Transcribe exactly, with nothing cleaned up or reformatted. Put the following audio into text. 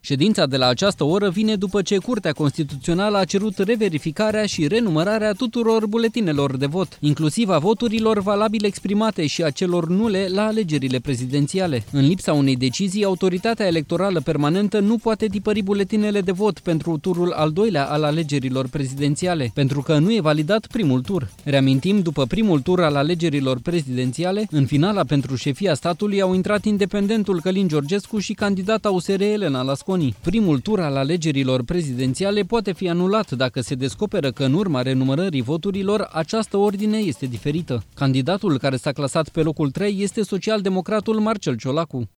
Ședința de la această oră vine după ce Curtea Constituțională a cerut reverificarea și renumărarea tuturor buletinelor de vot, inclusiv a voturilor valabile exprimate și a celor nule la alegerile prezidențiale. În lipsa unei decizii, Autoritatea Electorală Permanentă nu poate tipări buletinele de vot pentru turul al doilea al alegerilor prezidențiale, pentru că nu e validat primul tur. Reamintim, după primul tur al alegerilor prezidențiale, în finala pentru șefia statului au intrat independentul Călin Georgescu și candidata U S R Elena Lasconi. Primul tur al alegerilor prezidențiale poate fi anulat dacă se descoperă că în urma renumărării voturilor această ordine este diferită. Candidatul care s-a clasat pe locul trei este socialdemocratul Marcel Ciolacu.